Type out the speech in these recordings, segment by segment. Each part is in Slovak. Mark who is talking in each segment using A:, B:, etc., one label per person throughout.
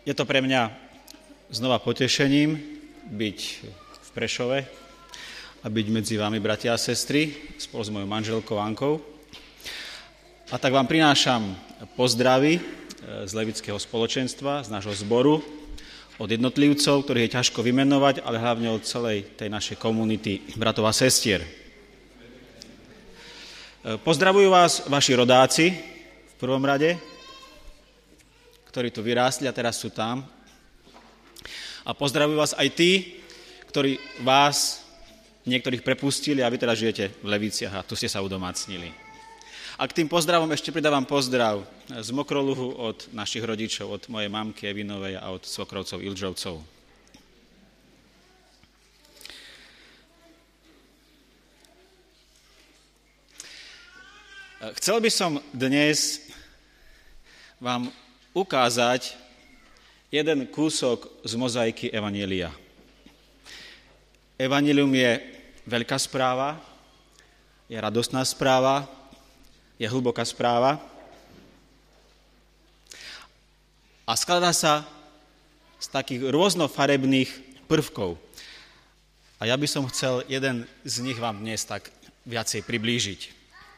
A: Je to pre mňa znova potešením byť v Prešove a byť medzi vami, bratia a sestry, spolu s mojou manželkou Ankou. A tak vám prinášam pozdravy z Levického spoločenstva, z nášho zboru, od jednotlivcov, ktorých je ťažko vymenovať, ale hlavne od celej tej našej komunity bratov a sestier. Pozdravujú vás vaši rodáci v prvom rade, ktorí tu vyrástli a teraz sú tam. A pozdravujú vás aj tí, ktorí vás niektorých prepustili a vy teda žijete v Leviciach a tu ste sa udomácnili. A k tým pozdravom ešte pridávam pozdrav z Mokroluhu od našich rodičov, od mojej mamky Evinovej a od svokrovcov Ildžovcov. Chcel by som dnes vám ukázať jeden kúsok z mozaiky Evanjelia. Evanjelium je veľká správa, je radostná správa, je hlboká správa a skladá sa z takých rôznofarebných prvkov. A ja by som chcel jeden z nich vám dnes tak viacej priblížiť.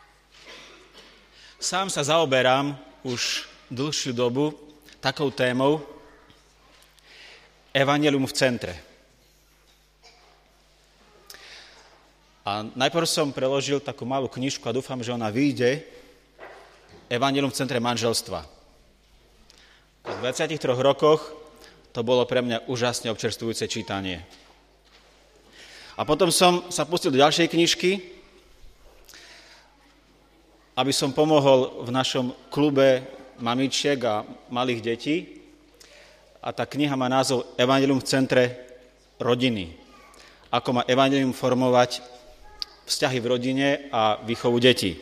A: Sám sa zaoberám už dlhšiu dobu takou témou Evanjelium v centre. A najprv som preložil takú malú knižku a dúfam, že ona vyjde, Evanjelium v centre manželstva. V 23 rokoch to bolo pre mňa úžasne občerstvujúce čítanie. A potom som sa pustil do ďalšej knižky, aby som pomohol v našom klube mamičiek a malých detí. A tá kniha má názov Evanjelium v centre rodiny. Ako má evanjelium formovať vzťahy v rodine a výchovu detí.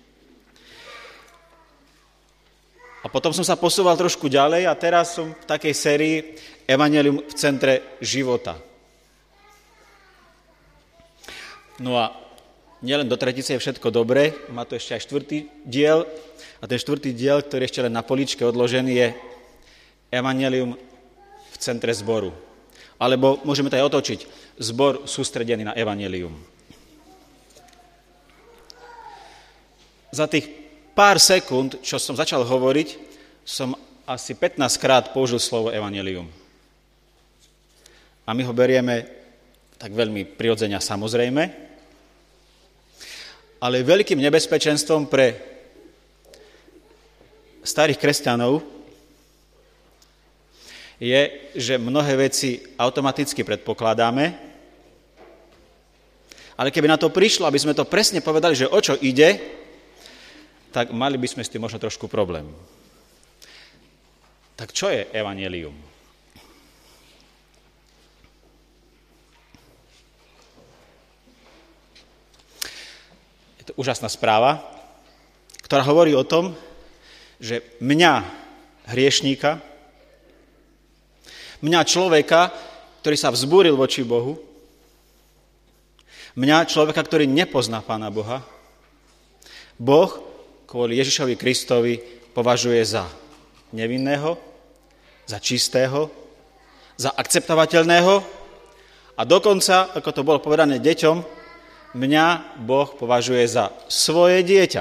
A: A potom som sa posúval trošku ďalej a teraz som v takej sérii Evanjelium v centre života. No a nielen do tretice je všetko dobré, má tu ešte aj 4. diel a ten 4. diel, ktorý je ešte len na poličke odložený, je Evanjelium v centre zboru. Alebo môžeme to aj otočiť, zbor sústredený na evanjelium. Za tých pár sekúnd, čo som začal hovoriť, som asi 15 krát použil slovo evanjelium. A my ho berieme tak veľmi prirodzene a samozrejme, ale veľkým nebezpečenstvom pre starých kresťanov je, že mnohé veci automaticky predpokladáme, ale keby na to prišlo, aby sme to presne povedali, že o čo ide, tak mali by sme s tým možno trošku problém. Tak čo je evanjelium? Je to úžasná správa, ktorá hovorí o tom, že mňa, hriešníka, mňa človeka, ktorý sa vzbúril voči Bohu, mňa človeka, ktorý nepozná Pána Boha, Boh kvôli Ježišovi Kristovi považuje za nevinného, za čistého, za akceptovateľného a dokonca, ako to bolo povedané deťom, mňa Boh považuje za svoje dieťa.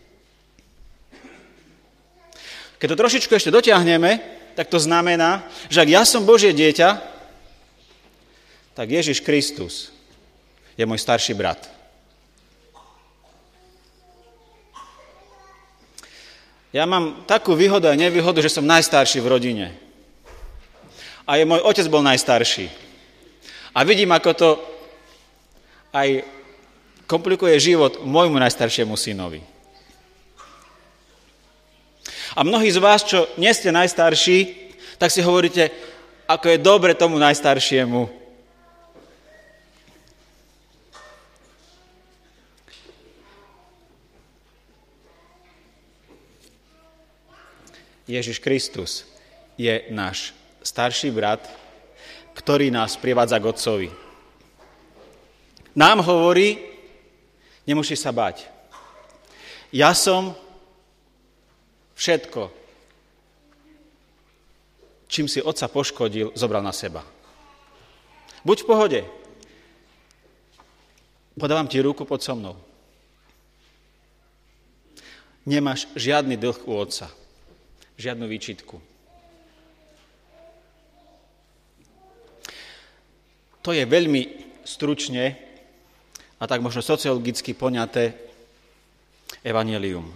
A: Keď to trošičku ešte dotiahneme, tak to znamená, že ak ja som Božie dieťa, tak Ježiš Kristus je môj starší brat. Ja mám takú výhodu a nevýhodu, že som najstarší v rodine. A môj otec bol najstarší. A vidím, ako to aj komplikuje život môjmu najstaršiemu synovi. A mnohí z vás, čo nie ste najstarší, tak si hovoríte, ako je dobre tomu najstaršiemu. Ježiš Kristus je náš starší brat, ktorý nás privádza k Otcovi. Nám hovorí, nemusíš sa báť. Ja som všetko, čím si otca poškodil, zobral na seba. Buď v pohode. Podávam ti ruku, poď so mnou. Nemáš žiadny dlh u otca. Žiadnu výčitku. To je veľmi stručne a tak možno sociologicky poňaté evanjelium.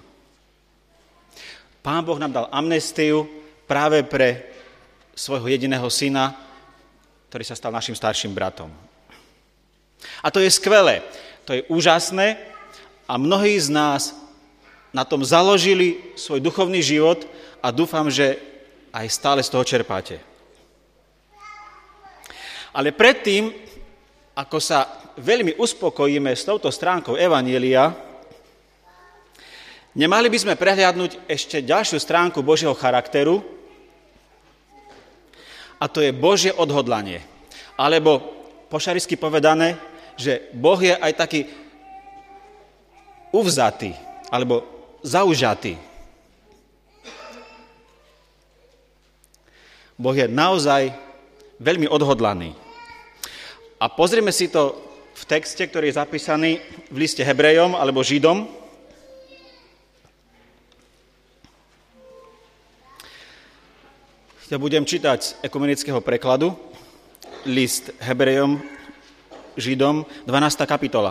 A: Pán Boh nám dal amnestiu práve pre svojho jediného syna, ktorý sa stal našim starším bratom. A to je skvelé, to je úžasné a mnohí z nás na tom založili svoj duchovný život a dúfam, že aj stále z toho čerpáte. Ale predtým, ako sa veľmi uspokojíme s touto stránkou evanjelia, nemali by sme prehliadnúť ešte ďalšiu stránku Božieho charakteru, a to je Božie odhodlanie. Alebo po šarisky povedané, že Boh je aj taký uvzatý, alebo zaužatý. Boh je naozaj veľmi odhodlaný. A pozrime si to v texte, ktorý je zapísaný v liste Hebrejom alebo Židom. Ja budem čítať z ekumenického prekladu, list Hebrejom, Židom, 12. kapitola.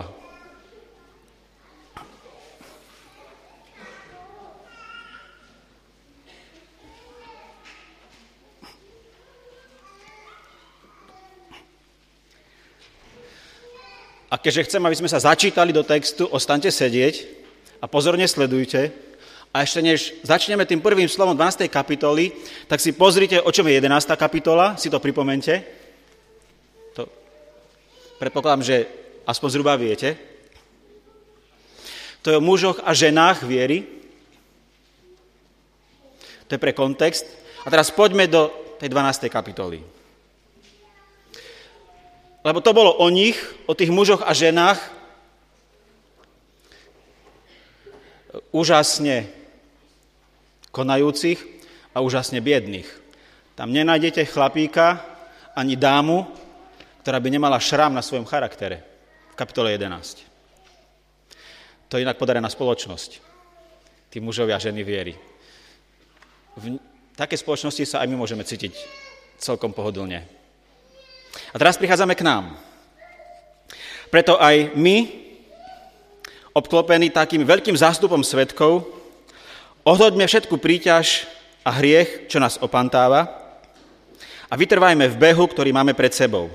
A: A keďže chcem, aby sme sa začítali do textu, ostaňte sedieť a pozorne sledujte. A ešte než začneme tým prvým slovom 12. kapitoly, tak si pozrite, o čom je 11. kapitola, si to pripomente. To predpokladám, že aspoň zhruba viete. To je o mužoch a ženách viery. To je pre kontext. A teraz poďme do tej 12. kapitoly. Lebo to bolo o nich, o tých mužoch a ženách, úžasne konajúcich a úžasne biedných. Tam nenájdete chlapíka ani dámu, ktorá by nemala šrám na svojom charaktere. V kapitole 11. To je inak podarená spoločnosť. Tí mužovia a ženy viery. V takej spoločnosti sa aj my môžeme cítiť celkom pohodlne. A teraz prichádzame k nám. Preto aj my, obklopení takým veľkým zástupom svedkov, ohľadme všetku príťaž a hriech, čo nás opantáva, a vytrvajme v behu, ktorý máme pred sebou.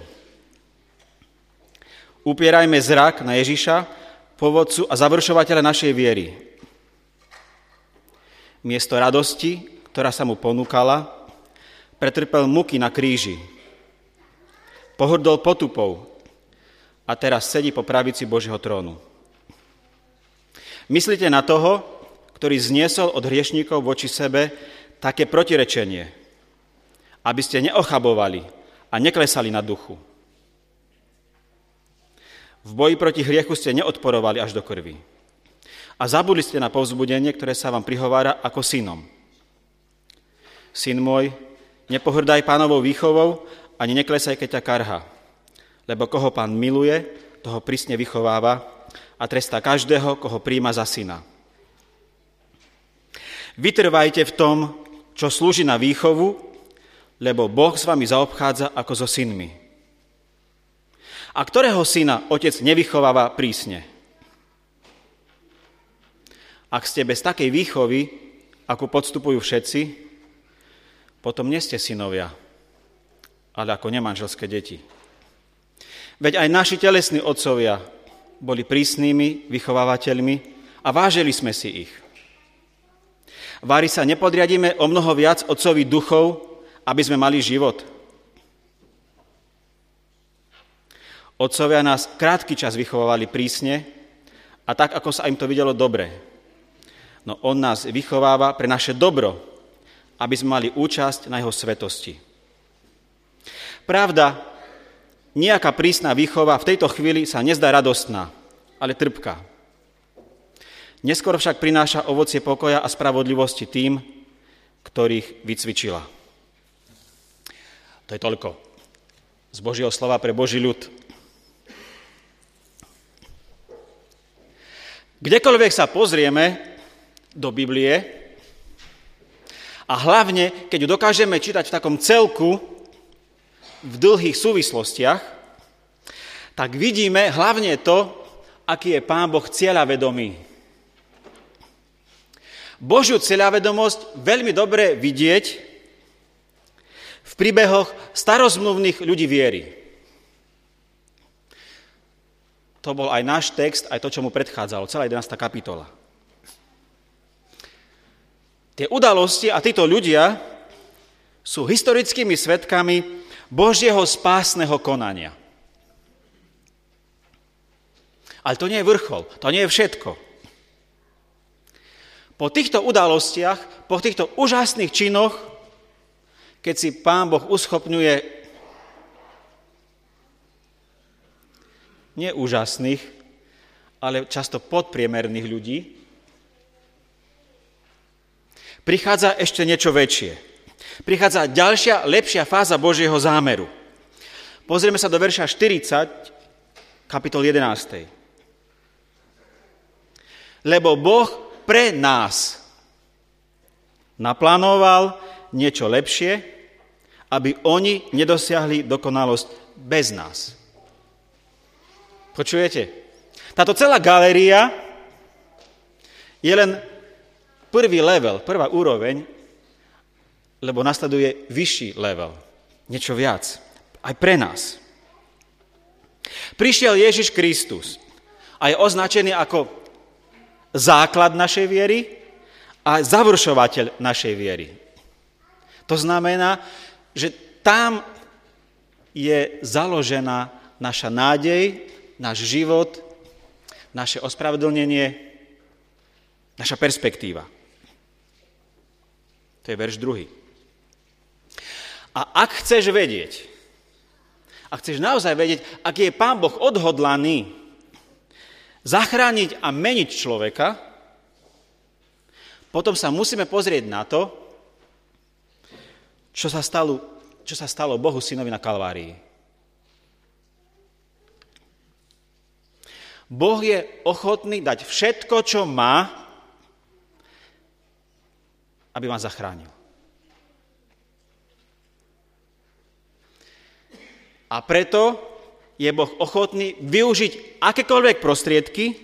A: Upierajme zrak na Ježiša, pôvodcu a završovateľa našej viery. Miesto radosti, ktorá sa mu ponúkala, pretrpel muky na kríži. Pohrdol potupou a teraz sedí po pravici Božieho trónu. Myslíte na toho, ktorý zniesol od hriešníkov voči sebe také protirečenie, aby ste neochabovali a neklesali na duchu. V boji proti hriechu ste neodporovali až do krvi. A zabudli ste na povzbudenie, ktoré sa vám prihovára ako synom. Syn môj, nepohrdaj Pánovou výchovou, ani neklesaj, keď ťa karha, lebo koho Pán miluje, toho prísne vychováva a trestá každého, koho prijíma za syna. Vytrvajte v tom, čo slúži na výchovu, lebo Boh s vami zaobchádza ako so synmi. A ktorého syna otec nevychováva prísne? Ak ste bez takej výchovy, ako podstupujú všetci, potom nie ste synovia, ale ako nemanželské deti. Veď aj naši telesní otcovia boli prísnymi vychovávateľmi a vážili sme si ich. Vári sa nepodriadíme o mnoho viac otcovi duchov, aby sme mali život. Otcovia nás krátky čas vychovávali prísne a tak, ako sa im to videlo dobre. No on nás vychováva pre naše dobro, aby sme mali účasť na jeho svetosti. Pravda, nejaká prísna výchova v tejto chvíli sa nezdá radostná, ale trpká. Neskôr však prináša ovocie pokoja a spravodlivosti tým, ktorých vycvičila. To je toľko z Božieho slova pre Boží ľud. Kdekoľvek sa pozrieme do Biblie a hlavne, keď ju dokážeme čítať v takom celku, v dlhých súvislostiach, tak vidíme hlavne to, aký je Pán Boh cieľavedomý. Božiu cieľavedomosť veľmi dobre vidieť v príbehoch starozmluvných ľudí viery. To bol aj náš text, aj to, čo mu predchádzalo, celá 11. kapitola. Tie udalosti a títo ľudia sú historickými svedkami Božieho spásneho konania. Ale to nie je vrchol, to nie je všetko. Po týchto udalostiach, po týchto úžasných činoch, keď si Pán Boh uschopňuje neúžasných, ale často podpriemerných ľudí, prichádza ešte niečo väčšie. Prichádza ďalšia, lepšia fáza Božieho zámeru. Pozrieme sa do verša 40, kapitol 11. Lebo Boh pre nás naplánoval niečo lepšie, aby oni nedosiahli dokonalosť bez nás. Počujete? Táto celá galéria je len prvý level, prvá úroveň, lebo nasleduje vyšší level. Niečo viac. Aj pre nás. Prišiel Ježiš Kristus a je označený ako základ našej viery a završovateľ našej viery. To znamená, že tam je založená naša nádej, náš život, naše ospravedlnenie, naša perspektíva. To je verš 2. A ak chceš vedieť, ak chceš naozaj vedieť, aký je Pán Boh odhodlaný zachrániť a meniť človeka, potom sa musíme pozrieť na to, čo sa stalo Bohu synovi na Kalvárii. Boh je ochotný dať všetko, čo má, aby ma zachránil. A preto je Boh ochotný využiť akékoľvek prostriedky,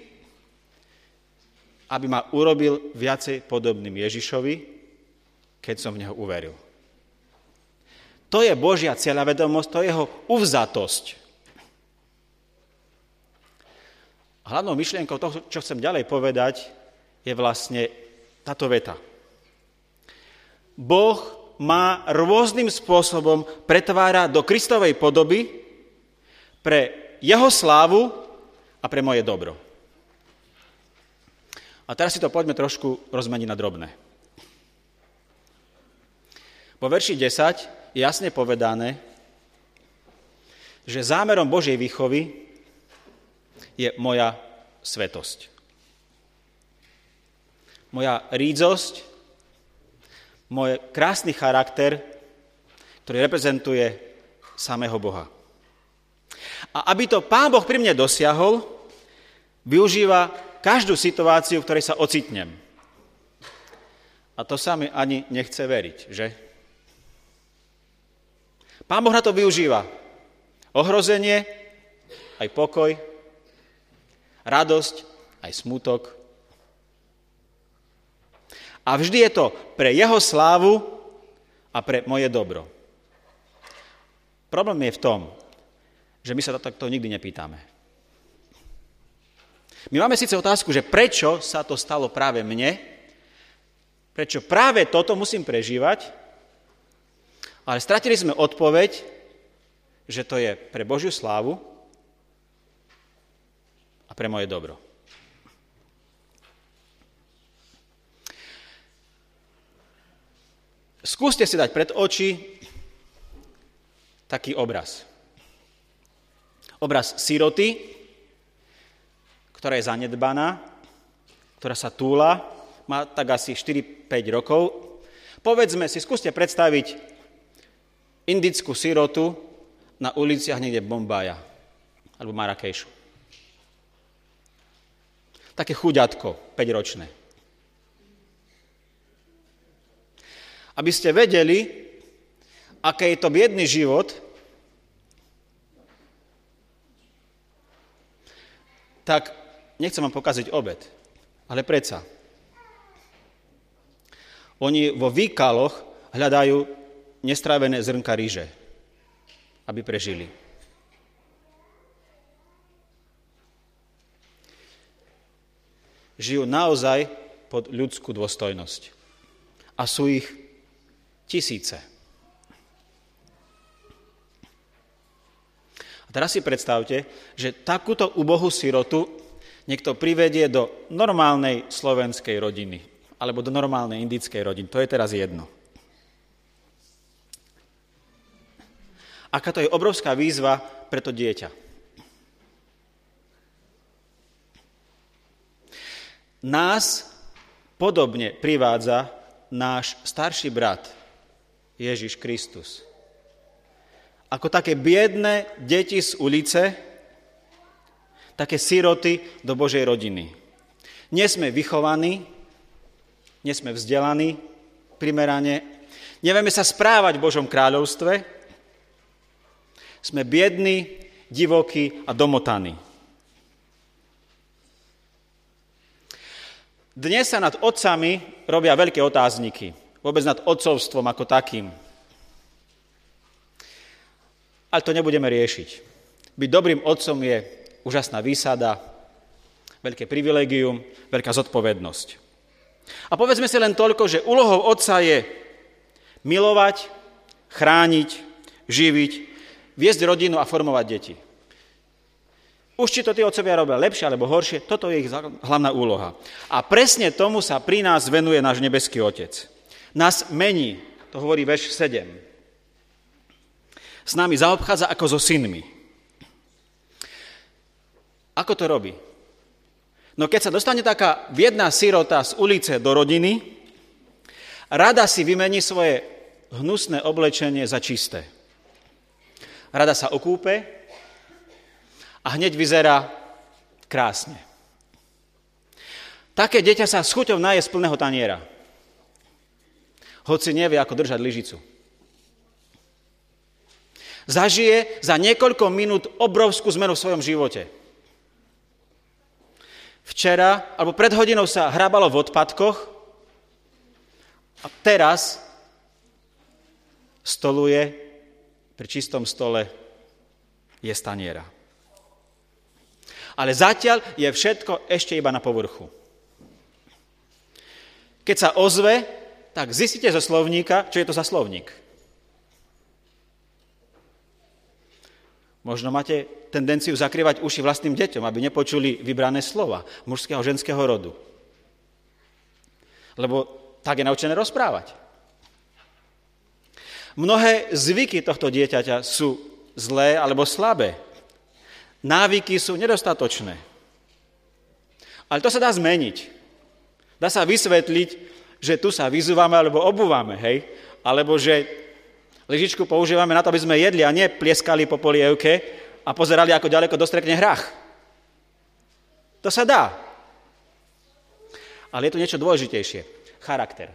A: aby ma urobil viacej podobným Ježišovi, keď som v Neho uveril. To je Božia cieľavedomosť, to je jeho uvzatosť. Hlavnou myšlienkou toho, čo chcem ďalej povedať, je vlastne táto veta. Boh má rôznym spôsobom pretvára do Kristovej podoby pre jeho slávu a pre moje dobro. A teraz si to poďme trošku rozmeniť na drobné. Vo verši 10 je jasne povedané, že zámerom Božej výchovy je moja svetosť. Moja rídzosť, môj krásny charakter, ktorý reprezentuje samého Boha. A aby to Pán Boh pri mne dosiahol, využíva každú situáciu, v ktorej sa ocitnem. A to sa mi ani nechce veriť, že? Pán Boh na to využíva ohrozenie, aj pokoj, radosť, aj smútok. A vždy je to pre jeho slávu a pre moje dobro. Problém je v tom, že my sa to nikdy nepýtame. My máme síce otázku, že prečo sa to stalo práve mne, prečo práve toto musím prežívať, ale stratili sme odpoveď, že to je pre Božiu slávu a pre moje dobro. Skúste si dať pred oči taký obraz. Obraz siroty, ktorá je zanedbaná, ktorá sa túla, má tak asi 4-5 rokov. Povedzme si, skúste predstaviť indickú sirotu na uliciach niekde Bombaja alebo Marrakešu. Také chuďatko, 5-ročné. Aby ste vedeli, aký je to biedný život, tak nechcem vám pokaziť obed, ale predsa. Oni vo výkaloch hľadajú nestrávené zrnka ryže, aby prežili. Žijú naozaj pod ľudskú dôstojnosť. A sú ich tisíce. A teraz si predstavte, že takúto ubohú sirotu niekto privedie do normálnej slovenskej rodiny alebo do normálnej indickej rodiny. To je teraz jedno. Aká to je obrovská výzva pre to dieťa. Nás podobne privádza náš starší brat Ježiš Kristus. Ako také biedne deti z ulice, také siroty do Božej rodiny. Nie sme vychovaní, nie sme vzdelaní primerane, nevieme sa správať v Božom kráľovstve, sme biední, divokí a domotaní. Dnes sa nad otcami robia veľké otázniky, vôbec nad otcovstvom ako takým. Ale to nebudeme riešiť. Byť dobrým otcom je úžasná výsada, veľké privilégium, veľká zodpovednosť. A povedzme si len toľko, že úlohou otca je milovať, chrániť, živiť, viesť rodinu a formovať deti. Už či to tí otcovia robia lepšie alebo horšie, toto je ich hlavná úloha. A presne tomu sa pri nás venuje náš nebeský Otec. Nás mení, to hovorí verš 7. S nami zaobchádza ako so synmi. Ako to robí? No keď sa dostane taká biedná sirota z ulice do rodiny, rada si vymení svoje hnusné oblečenie za čisté. Rada sa okúpe, a hneď vyzerá krásne. Také dieťa sa s chuťou naje z plného taniera. Hoci nevie, ako držať lyžicu. Zažije za niekoľko minút obrovskú zmenu v svojom živote. Včera, alebo pred hodinou sa hrábalo v odpadkoch a teraz stoluje pri čistom stole je z taniera. Ale zatiaľ je všetko ešte iba na povrchu. Keď sa ozve, tak zistíte zo slovníka, čo je to za slovník. Možno máte tendenciu zakrývať uši vlastným deťom, aby nepočuli vybrané slova mužského a ženského rodu. Lebo tak je naučené rozprávať. Mnohé zvyky tohto dieťaťa sú zlé alebo slabé. Návyky sú nedostatočné. Ale to sa dá zmeniť. Dá sa vysvetliť, že tu sa vyzúvame alebo obúvame, hej? Alebo že lyžičku používame na to, aby sme jedli a nie plieskali po polievke a pozerali, ako ďaleko dostrekne hrách. To sa dá. Ale je tu niečo dôležitejšie. Charakter.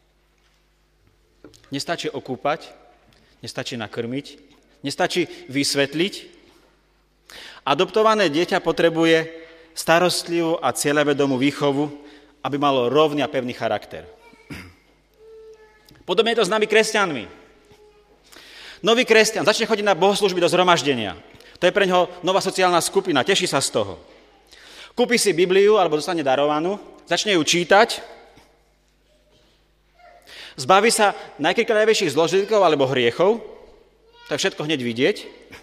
A: Nestačí okúpať, nestačí nakrmiť, nestačí vysvetliť. Adoptované dieťa potrebuje starostlivú a cieľavedomú výchovu, aby malo rovný a pevný charakter. Podobne je to s nami kresťanmi. Nový kresťan začne chodiť na bohoslúžby do zhromaždenia. To je pre ňoho nová sociálna skupina, teší sa z toho. Kúpi si Bibliu alebo dostane darovanú, začne ju čítať, zbaví sa najkriklavejších zložitkov alebo hriechov, to je všetko hneď vidieť,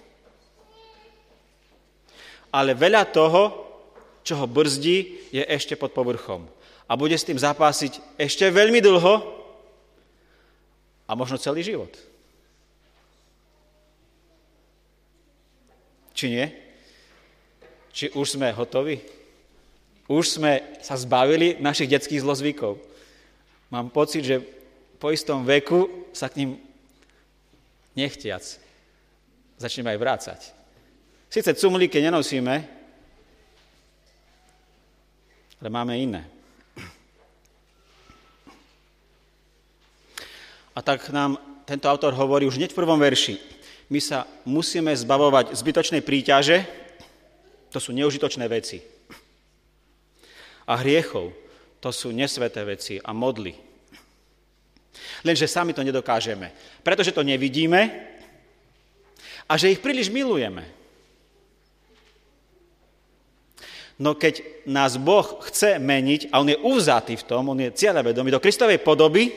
A: ale veľa toho, čo ho brzdí, je ešte pod povrchom. A bude s tým zápasiť ešte veľmi dlho a možno celý život. Či nie? Či už sme hotoví? Už sme sa zbavili našich detských zlozvykov. Mám pocit, že po istom veku sa k ním nechtiac začneme aj vrácať. Sice cumlíky nenosíme, ale máme iné. A tak nám tento autor hovorí už hneď v prvom verši. My sa musíme zbavovať zbytočnej príťaže, to sú neužitočné veci. A hriechov, to sú nesväté veci a modly. Lenže sami to nedokážeme, pretože to nevidíme a že ich príliš milujeme. No keď nás Boh chce meniť a on je uvzatý v tom, on je cieľavedomý do Kristovej podoby,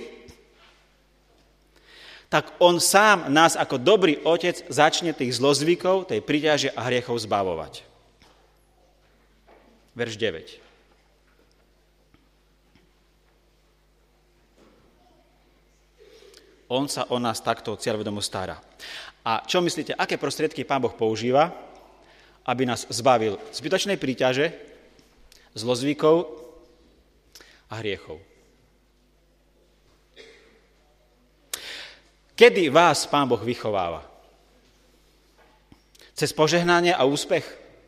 A: tak on sám nás ako dobrý otec začne tých zlozvykov, tej príťaže a hriechov zbavovať. Verš 9. On sa o nás takto cieľavedomo stará. A čo myslíte, aké prostriedky Pán Boh používa, aby nás zbavil zbytočnej príťaže, zlozvykov a hriechov? Kedy vás Pán Boh vychováva? Cez požehnanie a úspech?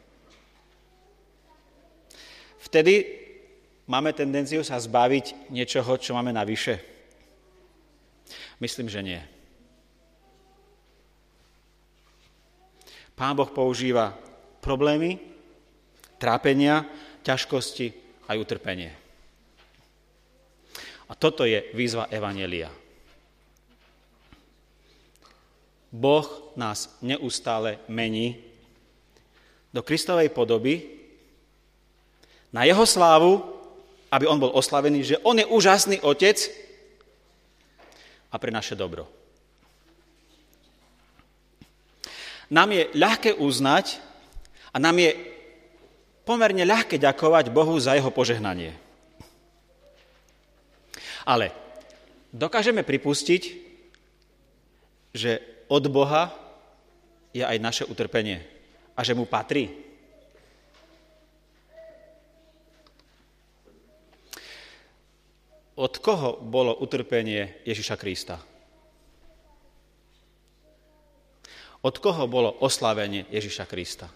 A: Vtedy máme tendenciu sa zbaviť niečoho, čo máme navyše? Myslím, že nie. Pán Boh používa problémy, trápenia, ťažkosti aj utrpenie. A toto je výzva evanjelia. Boh nás neustále mení do Kristovej podoby na jeho slávu, aby on bol oslavený, že on je úžasný otec a pre naše dobro. Nám je ľahké uznať a nám je pomerne ľahké ďakovať Bohu za jeho požehnanie. Ale dokážeme pripustiť, že od Boha je aj naše utrpenie a že mu patrí. Od koho bolo utrpenie Ježiša Krista? Od koho bolo oslávenie Ježiša Krista?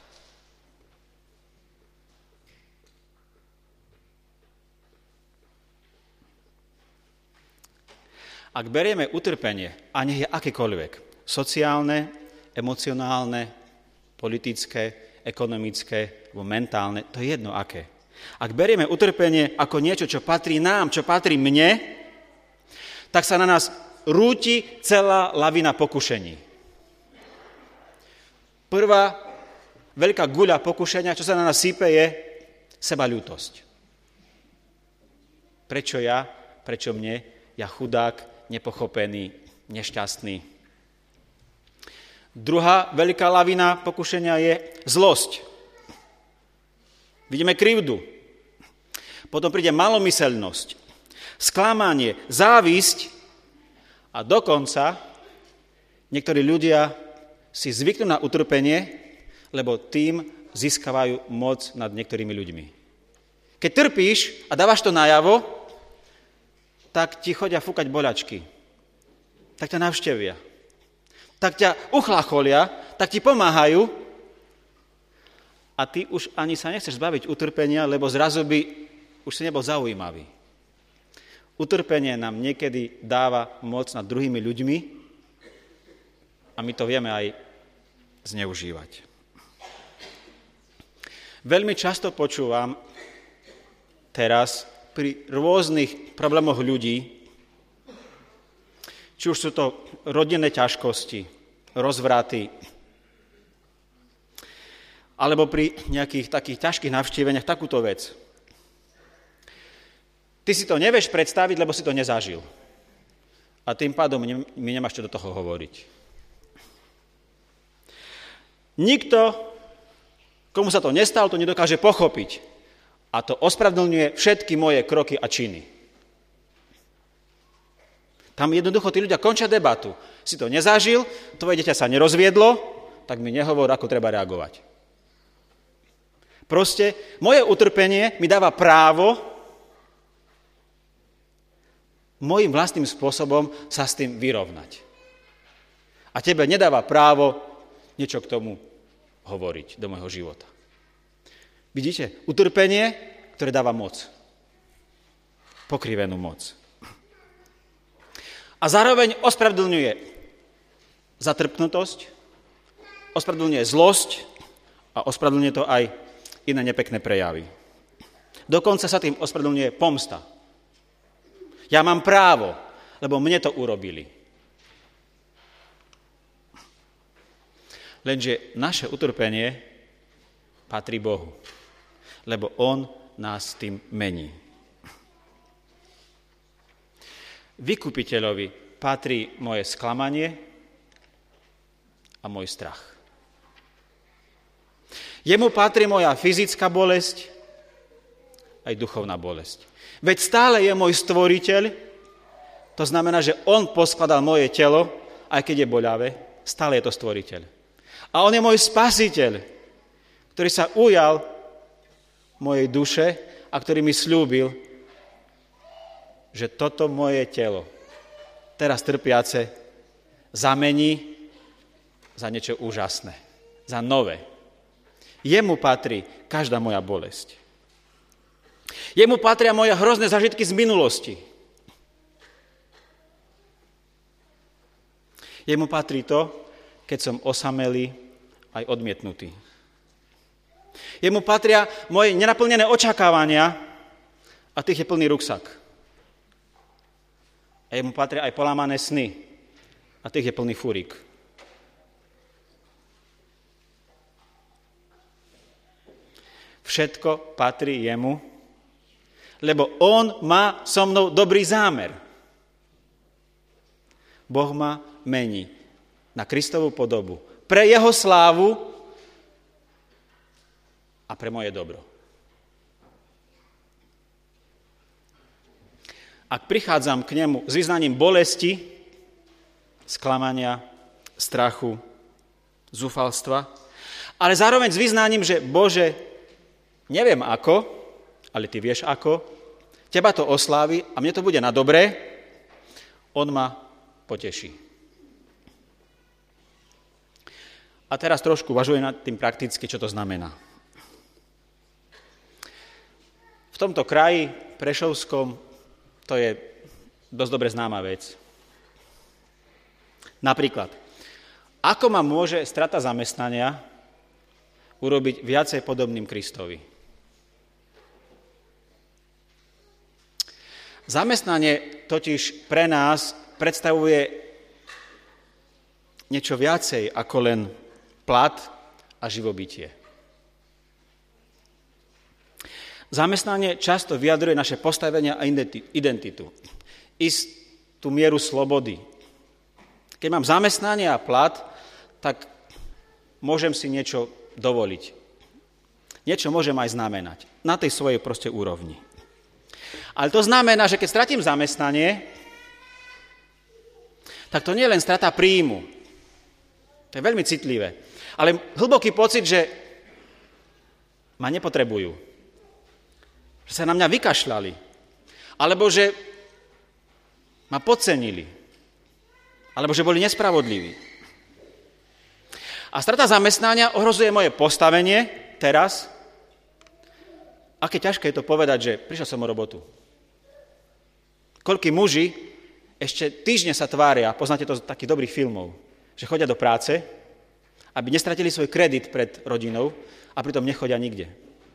A: Ak berieme utrpenie, a nech je akékoľvek, sociálne, emocionálne, politické, ekonomické, mentálne, to je jedno aké. Ak berieme utrpenie ako niečo, čo patrí nám, čo patrí mne, tak sa na nás rúti celá lavina pokušení. Prvá veľká guľa pokušenia, čo sa na nás sype, je sebaľútosť. Prečo ja? Prečo mne? Ja chudák, nepochopený, nešťastný. Druhá veľká lavina pokušenia je zlosť. Vidíme krivdu. Potom príde malomyseľnosť, sklamanie, závisť a dokonca niektorí ľudia si zvyknú na utrpenie, lebo tým získavajú moc nad niektorými ľuďmi. Keď trpíš a dávaš to najavo, tak ti chodia fúkať boľačky, tak ťa navštevia, tak ťa uchlacholia, tak ti pomáhajú a ty už ani sa nechceš zbaviť utrpenia, lebo zrazu by už si nebol zaujímavý. Utrpenie nám niekedy dáva moc nad druhými ľuďmi a my to vieme aj zneužívať. Veľmi často počúvam teraz pri rôznych problémoch ľudí, či už sú to rodinné ťažkosti, rozvraty, alebo pri nejakých takých ťažkých navštíveniach takúto vec. Ty si to nevieš predstaviť, lebo si to nezažil. A tým pádom mi nemáš čo do toho hovoriť. Nikto, komu sa to nestalo, to nedokáže pochopiť. A to ospravedlňuje všetky moje kroky a činy. Tam jednoducho tí ľudia končia debatu. Si to nezažil, tvoje dieťa sa nerozviedlo, tak mi nehovor, ako treba reagovať. Proste moje utrpenie mi dáva právo môjim vlastným spôsobom sa s tým vyrovnať. A tebe nedáva právo niečo k tomu hovoriť do môjho života. Vidíte? Utrpenie, ktoré dáva moc. Pokrivenú moc. A zároveň ospravedlňuje zatrpnutosť, ospravedlňuje zlosť a ospravedlňuje to aj iné nepekné prejavy. Dokonca sa tým ospravedlňuje pomsta. Ja mám právo, lebo mne to urobili. Lenže naše utrpenie patrí Bohu, lebo On nás tým mení. Vykupiteľovi patrí moje sklamanie a môj strach. Jemu patrí moja fyzická bolesť aj duchovná bolesť. Veď stále je môj stvoriteľ, to znamená, že on poskladal moje telo, aj keď je boľavé, stále je to stvoriteľ. A on je môj spasiteľ, ktorý sa ujal mojej duše a ktorý mi sľúbil, že toto moje telo, teraz trpiace, zamení za niečo úžasné, za nové. Jemu patrí každá moja bolesť. Jemu patria moje hrozné zážitky z minulosti. Jemu patrí to, keď som osamelý aj odmietnutý. Jemu patria moje nenaplnené očakávania a tých je plný ruksak. A jemu patria aj polámané sny a tých je plný fúrik. Všetko patrí jemu, lebo on má so mnou dobrý zámer. Boh ma mení na Kristovú podobu pre jeho slávu a pre moje dobro. Ak prichádzam k nemu s vyznaním bolesti, sklamania, strachu, zúfalstva, ale zároveň s vyznaním, že Bože, neviem ako, ale ty vieš ako, teba to oslávi a mne to bude na dobré, on ma poteší. A teraz trošku uvažujem nad tým prakticky, čo to znamená. V tomto kraji prešovskom to je dosť dobre známa vec. Napríklad, ako ma môže strata zamestnania urobiť viacej podobným Kristovi? Zamestnanie totiž pre nás predstavuje niečo viacej ako len plat a živobytie. Zamestnanie často vyjadruje naše postavenie a identitu. Istú mieru slobody. Keď mám zamestnanie a plat, tak môžem si niečo dovoliť. Niečo môžem aj znamenať. Na tej svojej proste úrovni. Ale to znamená, že keď stratím zamestnanie, tak to nie je len strata príjmu. To je veľmi citlivé. Ale hlboký pocit, že ma nepotrebujú. Že sa na mňa vykašľali. Alebo že ma podcenili. Alebo že boli nespravodliví. A strata zamestnania ohrozuje moje postavenie teraz. Aké ťažké je to povedať, že prišiel som o robotu. Koľkí muži ešte týždne sa tvária, poznáte to z takých dobrých filmov, že chodia do práce, aby nestratili svoj kredit pred rodinou a pritom nechodia nikde.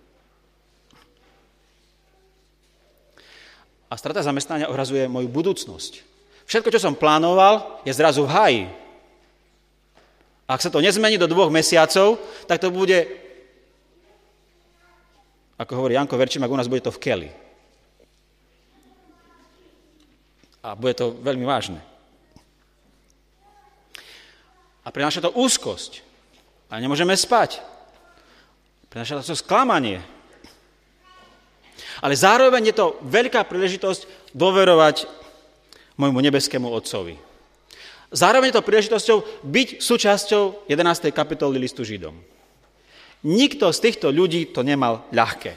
A: A strata zamestnania ohrazuje moju budúcnosť. Všetko, čo som plánoval, je zrazu v háji. A ak sa to nezmení do 2 mesiacov, tak to bude, ako hovorí Janko Verčimak, u nás bude to v keli. A bude to veľmi vážne. A prináša to úzkosť. A nemôžeme spať. Prináša to sklamanie. Ale zároveň je to veľká príležitosť dôverovať môjmu nebeskému Otcovi. Zároveň je to príležitosťou byť súčasťou 11. kapitoly listu Židom. Nikto z týchto ľudí to nemal ľahké.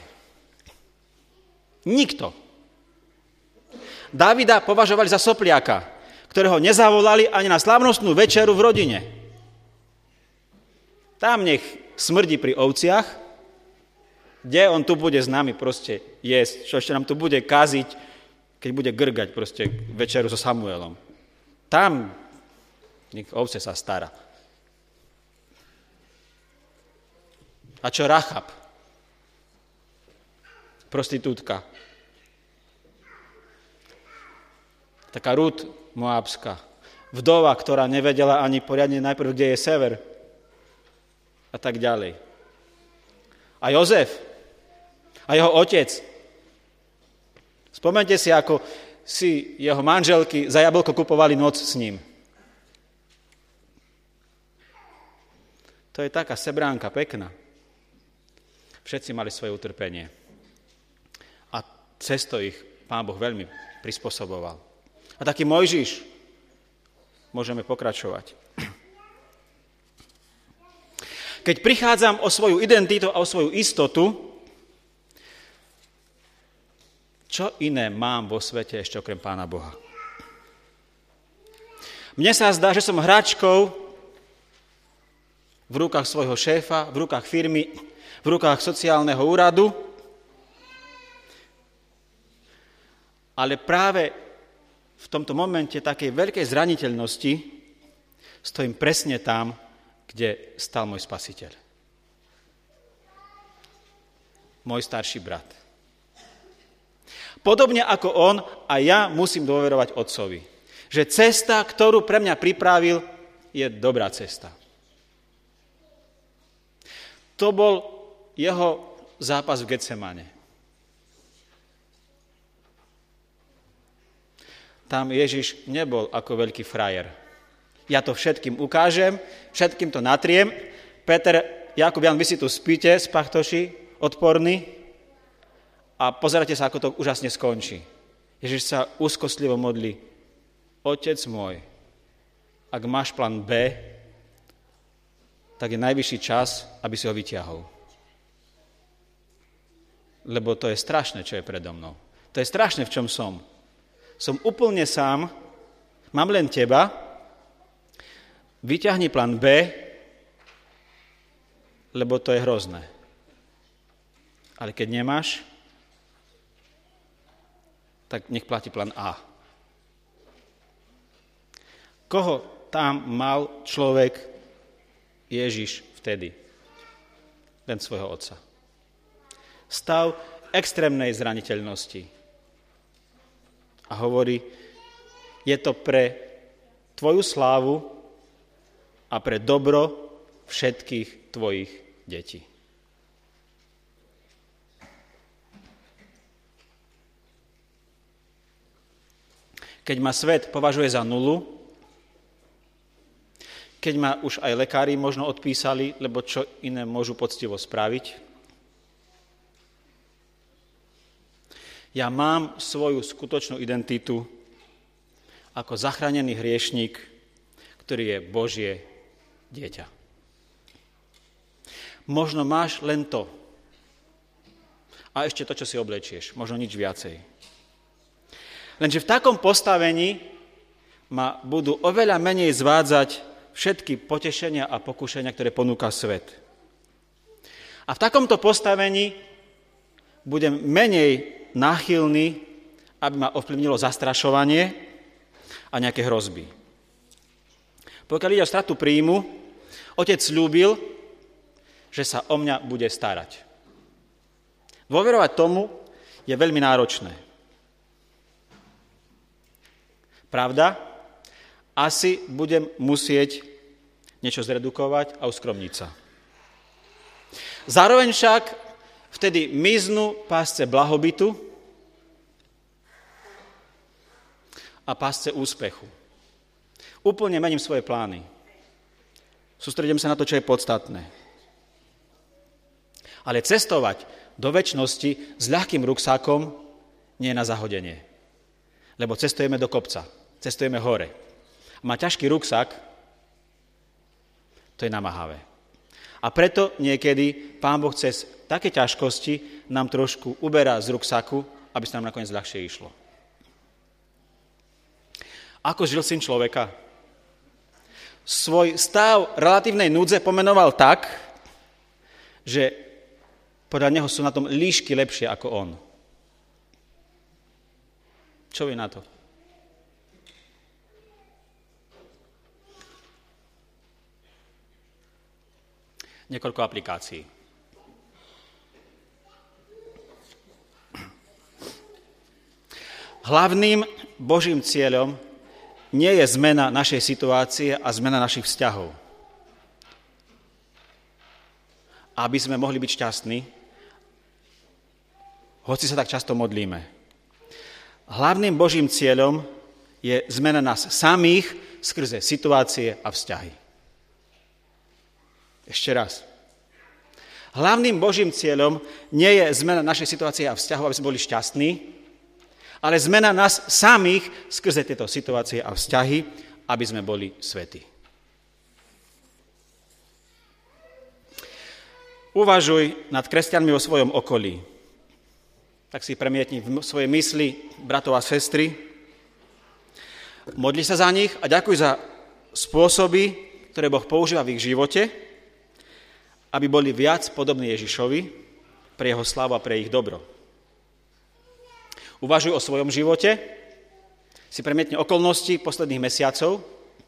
A: Nikto. Dávida považovali za sopliaka, ktorého nezavolali ani na slávnostnú večeru v rodine. Tam nech smrdí pri ovciach, kde on tu bude s nami proste jesť, čo ešte nám tu bude kaziť, keď bude grgať proste večeru so Samuelom. Tam nech ovce sa stará. A čo Rachab? Prostitútka. Taká Rút Moábska. Vdova, ktorá nevedela ani poriadne najprv, kde je sever. A tak ďalej. A Jozef. A jeho otec. Spomeňte si, ako si jeho manželky za jablko kupovali noc s ním. To je taká sebránka pekná. Všetci mali svoje utrpenie. A cez to ich Pán Boh veľmi prispôsoboval. A taký Mojžiš. Môžeme pokračovať. Keď prichádzam o svoju identitu a o svoju istotu, čo iné mám vo svete ešte okrem Pána Boha? Mne sa zdá, že som hračkou v rukách svojho šéfa, v rukách firmy, v rukách sociálneho úradu, ale práve v tomto momente takej veľkej zraniteľnosti stojím presne tam, kde stal môj Spasiteľ. Môj starší brat. Podobne ako on, aj ja musím dôverovať Otcovi, že cesta, ktorú pre mňa pripravil, je dobrá cesta. To bol jeho zápas v Getsemane. Tam Ježiš nebol ako veľký frajer. Ja to všetkým ukážem, všetkým to natriem. Peter, Jakub, Jan, vy si tu spíte, spachtoši, odporní a pozerajte sa, ako to úžasne skončí. Ježiš sa úzkostlivo modlí. Otec môj, ak máš plán B, tak je najvyšší čas, aby si ho vyťahol. Lebo to je strašné, čo je predo mnou. To je strašné, v čom som. Som úplne sám, mám len teba, vyťahni plán B, lebo to je hrozné. Ale keď nemáš, tak nech platí plán A. Koho tam mal človek Ježiš vtedy? Len svojho otca. Stav extrémnej zraniteľnosti. A hovorí, je to pre tvoju slávu a pre dobro všetkých tvojich detí. Keď ma svet považuje za nulu, keď ma už aj lekári možno odpísali, lebo čo iné môžu poctivo spraviť, ja mám svoju skutočnú identitu ako zachránený hriešnik, ktorý je Božie dieťa. Možno máš len to. A ešte to, čo si oblečieš. Možno nič viacej. Lenže v takom postavení ma budú oveľa menej zvádzať všetky potešenia a pokušenia, ktoré ponúka svet. A v takomto postavení budem menej náchylný, aby ma ovplyvnilo zastrašovanie a nejaké hrozby. Pokiaľ ide o stratu príjmu, otec sľúbil, že sa o mňa bude starať. Dôverovať tomu je veľmi náročné. Pravda? Asi budem musieť niečo zredukovať a uskromniť sa. Zároveň však vtedy miznú pásce blahobytu a pásce úspechu. Úplne mením svoje plány. Sústredím sa na to, čo je podstatné. Ale cestovať do večnosti s ľahkým ruksákom nie je na zahodenie. Lebo cestujeme do kopca, cestujeme hore. Má ťažký ruksak, to je namáhavé. A preto niekedy Pán Boh cez také ťažkosti nám trošku uberá z ruksaku, aby sa nám nakoniec ľahšie išlo. Ako žil syn človeka? Svoj stav relatívnej núdze pomenoval tak, že podľa neho sú na tom líšky lepšie ako on. Čo vy na to? Niekoľko aplikácií. Hlavným Božím cieľom nie je zmena našej situácie a zmena našich vzťahov. Aby sme mohli byť šťastní, hoci sa tak často modlíme. Hlavným Božím cieľom je zmena nás samých skrze situácie a vzťahy. Ešte raz. Hlavným Božím cieľom nie je zmena našej situácie a vzťahov, aby sme boli šťastní, ale zmena nás samých skrze tieto situácie a vzťahy, aby sme boli svätí. Uvažuj nad kresťanmi vo svojom okolí. Tak si premietni v svojej mysli bratov a sestry. Modli sa za nich a ďakuj za spôsoby, ktoré Boh používa v ich živote, aby boli viac podobní Ježišovi pre jeho slávu a pre ich dobro. Uvažuj o svojom živote, si premietne okolnosti posledných mesiacov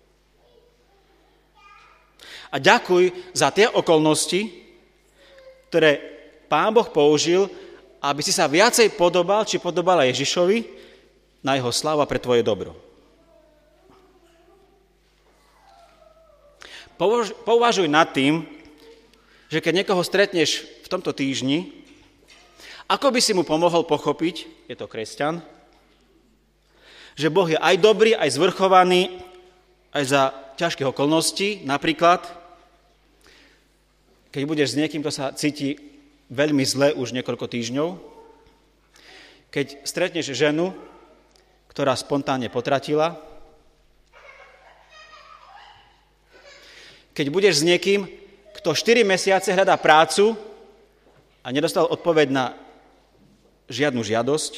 A: a ďakuj za tie okolnosti, ktoré Pán Boh použil, aby si sa viacej podobal, či podobala Ježišovi na jeho slávu a pre tvoje dobro. Pouvažuj nad tým, že keď niekoho stretneš v tomto týždni, ako by si mu pomohol pochopiť, je to kresťan, že Boh je aj dobrý, aj zvrchovaný, aj za ťažkých okolností, napríklad, keď budeš s niekým, kto sa cíti veľmi zle už niekoľko týždňov, keď stretneš ženu, ktorá spontánne potratila, keď budeš s niekým, kto 4 mesiace hľadá prácu a nedostal odpoveď na žiadnu žiadosť,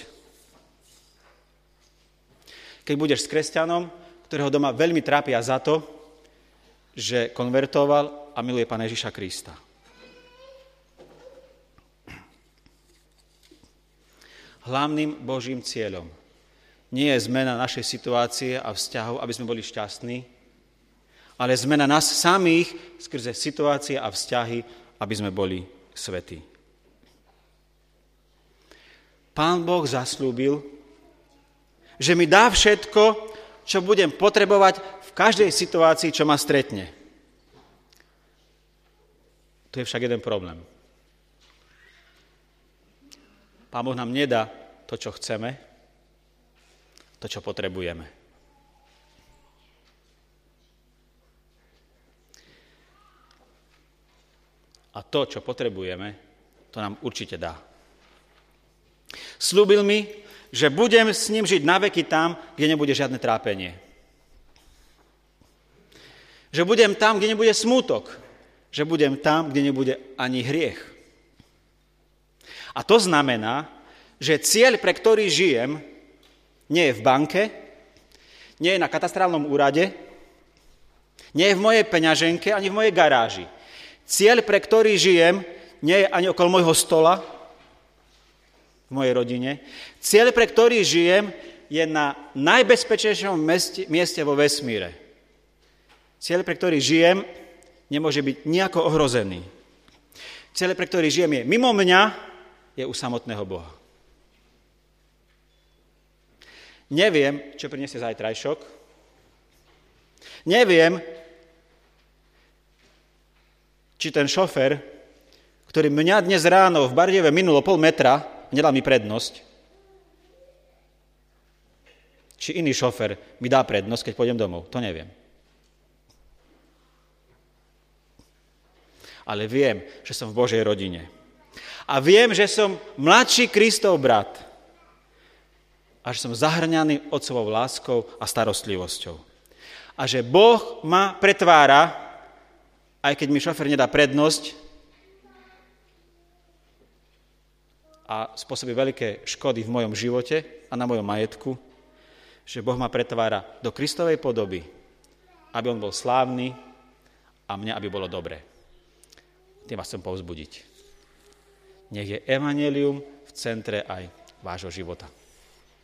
A: keď budeš s kresťanom, ktorého doma veľmi trápia za to, že konvertoval a miluje Pána Ježiša Krista. Hlavným Božím cieľom nie je zmena našej situácie a vzťahov, aby sme boli šťastní, ale zmena nás samých skrze situácie a vzťahy, aby sme boli svätí. Pán Boh zasľúbil, že mi dá všetko, čo budem potrebovať v každej situácii, čo ma stretne. Tu je však jeden problém. Pán Boh nám nedá to, čo chceme, to, čo potrebujeme. A to, čo potrebujeme, to nám určite dá. Sľúbil mi, že budem s ním žiť na veky tam, kde nebude žiadne trápenie. Že budem tam, kde nebude smútok. Že budem tam, kde nebude ani hriech. A to znamená, že cieľ, pre ktorý žijem, nie je v banke, nie je na katastrálnom úrade, nie je v mojej peňaženke, ani v mojej garáži. Cieľ, pre ktorý žijem, nie je ani okolo môjho stola, v mojej rodine. Cieľ, pre ktorý žijem, je na najbezpečnejšom mieste vo vesmíre. Cieľ, pre ktorý žijem, nemôže byť nejako ohrozený. Cieľ, pre ktorý žijem, je mimo mňa, je u samotného Boha. Neviem, čo prinesie zajtrajšok. Neviem, či ten šofér, ktorý mňa dnes ráno v Bardejove minul o 0,5 metra, nedal mi prednosť, či iný šofér mi dá prednosť, keď pôjdem domov. To neviem. Ale viem, že som v Božej rodine. A viem, že som mladší Kristov brat. A že som zahrňaný otcovou láskou a starostlivosťou. A že Boh ma pretvára, aj keď mi šofér nedá prednosť, a spôsobí veľké škody v mojom živote a na mojom majetku, že Boh ma pretvára do Kristovej podoby, aby on bol slávny a mne, aby bolo dobré. Tým vás chcem povzbudiť. Nech je evanjelium v centre aj vášho života.